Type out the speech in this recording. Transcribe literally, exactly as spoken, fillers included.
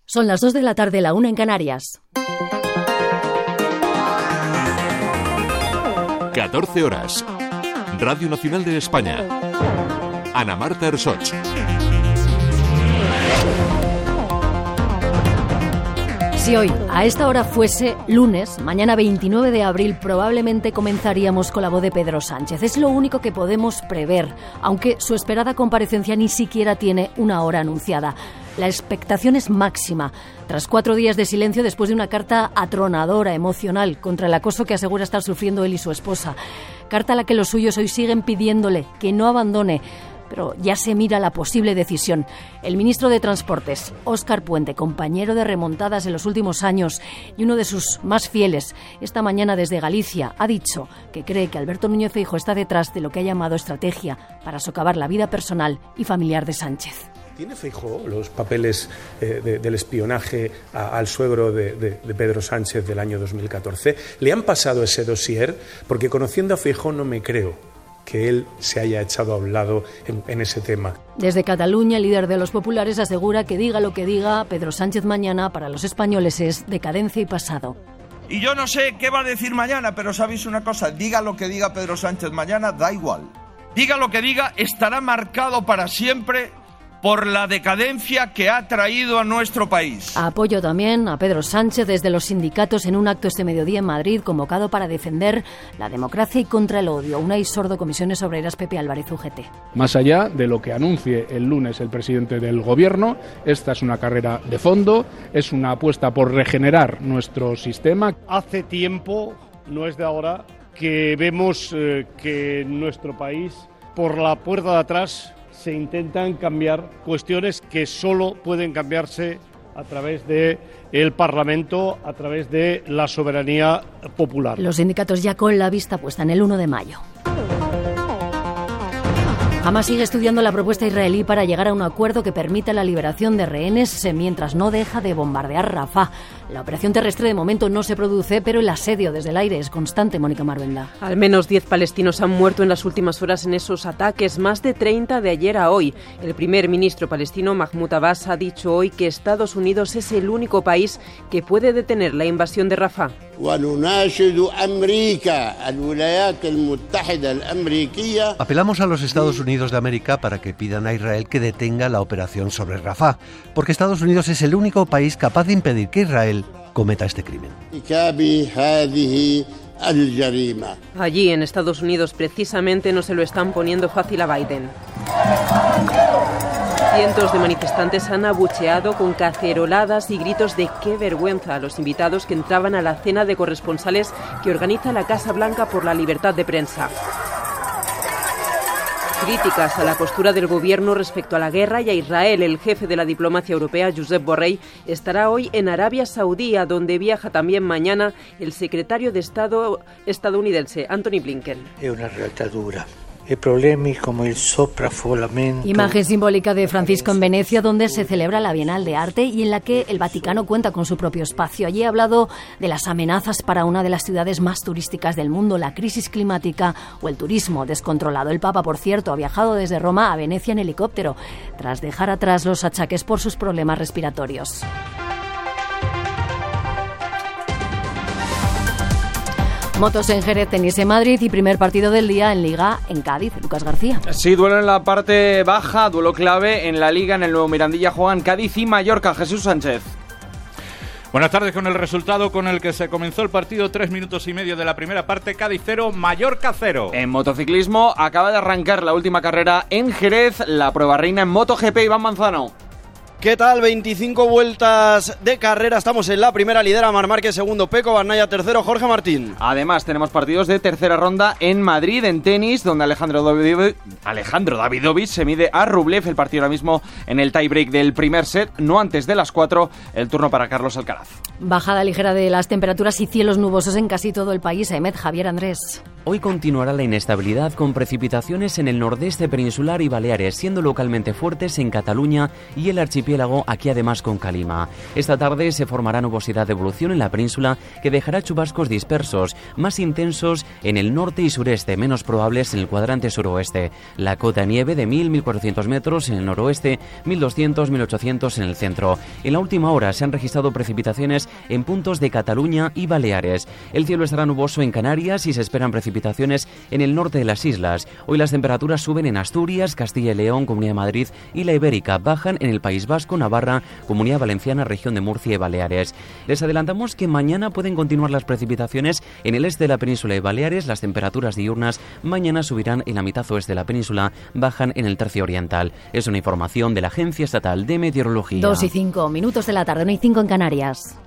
Son las dos de la tarde, la una en Canarias. catorce horas. Radio Nacional de España. Ana Marta Ersoch. Si hoy a esta hora fuese lunes, mañana veintinueve de abril, probablemente comenzaríamos con la voz de Pedro Sánchez. Es lo único que podemos prever, aunque su esperada comparecencia ni siquiera tiene una hora anunciada. La expectación es máxima, tras cuatro días de silencio después de una carta atronadora, emocional, contra el acoso que asegura estar sufriendo él y su esposa. Carta a la que los suyos hoy siguen pidiéndole que no abandone, pero ya se mira la posible decisión. El ministro de Transportes, Óscar Puente, compañero de remontadas en los últimos años y uno de sus más fieles, esta mañana desde Galicia, ha dicho que cree que Alberto Núñez Feijóo está detrás de lo que ha llamado estrategia para socavar la vida personal y familiar de Sánchez. ¿Tiene Feijóo los papeles eh, de, del espionaje a, al suegro de, de, de Pedro Sánchez del año dos mil catorce? ¿Le han pasado ese dossier? Porque conociendo a Feijóo no me creo que él se haya echado a un lado en, en ese tema. Desde Cataluña, el líder de los populares asegura que diga lo que diga, Pedro Sánchez mañana para los españoles es decadencia y pasado. Y yo no sé qué va a decir mañana, pero sabéis una cosa, diga lo que diga Pedro Sánchez mañana, da igual. Diga lo que diga, estará marcado para siempre por la decadencia que ha traído a nuestro país. Apoyo también a Pedro Sánchez desde los sindicatos en un acto este mediodía en Madrid convocado para defender la democracia y contra el odio. Unai Sordo, Comisiones Obreras, Pepe Álvarez, U G T. Más allá de lo que anuncie el lunes el presidente del Gobierno, esta es una carrera de fondo, es una apuesta por regenerar nuestro sistema. Hace tiempo, no es de ahora, que vemos eh, que en nuestro país, por la puerta de atrás, se intentan cambiar cuestiones que solo pueden cambiarse a través de el Parlamento, a través de la soberanía popular. Los sindicatos ya con la vista puesta en el uno de mayo. Hamas sigue estudiando la propuesta israelí para llegar a un acuerdo que permita la liberación de rehenes mientras no deja de bombardear Rafah. La operación terrestre de momento no se produce, pero el asedio desde el aire es constante. Mónica Marvenda. Al menos diez palestinos han muerto en las últimas horas en esos ataques, más de treinta de ayer a hoy. El primer ministro palestino Mahmoud Abbas ha dicho hoy que Estados Unidos es el único país que puede detener la invasión de Rafah. Apelamos a los Estados Unidos de América para que pidan a Israel que detenga la operación sobre Rafah, porque Estados Unidos es el único país capaz de impedir que Israel cometa este crimen. Allí, en Estados Unidos, precisamente no se lo están poniendo fácil a Biden. Cientos de manifestantes han abucheado con caceroladas y gritos de ¡qué vergüenza! A los invitados que entraban a la cena de corresponsales que organiza la Casa Blanca por la libertad de prensa. Críticas a la postura del gobierno respecto a la guerra y a Israel. El jefe de la diplomacia europea, Josep Borrell, estará hoy en Arabia Saudí, a donde viaja también mañana el secretario de Estado estadounidense, Antony Blinken. Es una realtà dura. Problemi como el sopraffollamento. Imagen simbólica de Francisco en Venecia, donde se celebra la Bienal de Arte y en la que el Vaticano cuenta con su propio espacio. Allí ha hablado de las amenazas para una de las ciudades más turísticas del mundo, la crisis climática o el turismo descontrolado. El Papa, por cierto, ha viajado desde Roma a Venecia en helicóptero, tras dejar atrás los achaques por sus problemas respiratorios. Motos en Jerez, tenis en Madrid y primer partido del día en Liga en Cádiz. Lucas García. Sí, duelo en la parte baja, duelo clave en la Liga. En el Nuevo Mirandilla juegan Cádiz y Mallorca. Jesús Sánchez. Buenas tardes. Con el resultado con el que se comenzó el partido, tres minutos y medio de la primera parte, Cádiz cero, Mallorca cero. En motociclismo acaba de arrancar la última carrera en Jerez, la prueba reina en MotoGP. Iván Manzano. ¿Qué tal? veinticinco vueltas de carrera, estamos en la primera, lidera Marc Márquez, segundo Peco Bagnaia, tercero Jorge Martín. Además tenemos partidos de tercera ronda en Madrid, en tenis, donde Alejandro Davidovich, Alejandro Davidovich se mide a Rublev, el partido ahora mismo en el tiebreak del primer set, no antes de las cuatro, el turno para Carlos Alcaraz. Bajada ligera de las temperaturas y cielos nubosos en casi todo el país. Ahmed, Javier Andrés. Hoy continuará la inestabilidad con precipitaciones en el nordeste peninsular y Baleares, siendo localmente fuertes en Cataluña y el archipiélago archipiélago, aquí además con calima. Esta tarde se formará nubosidad de evolución en la península que dejará chubascos dispersos, más intensos en el norte y sureste, menos probables en el cuadrante suroeste. La cota de nieve de mil a mil cuatrocientos metros en el noroeste, mil doscientos a mil ochocientos en el centro. En la última hora se han registrado precipitaciones en puntos de Cataluña y Baleares. El cielo estará nuboso en Canarias y se esperan precipitaciones en el norte de las islas. Hoy las temperaturas suben en Asturias, Castilla y León, Comunidad de Madrid y la Ibérica. Bajan en el País Vasco, Navarra, Comunidad Valenciana, región de Murcia y Baleares. Les adelantamos que mañana pueden continuar las precipitaciones en el este de la península y Baleares. Las temperaturas diurnas mañana subirán en la mitad oeste de la península, bajan en el tercio oriental. Es una información de la Agencia Estatal de Meteorología. Dos y cinco minutos de la tarde, no hay cinco en Canarias.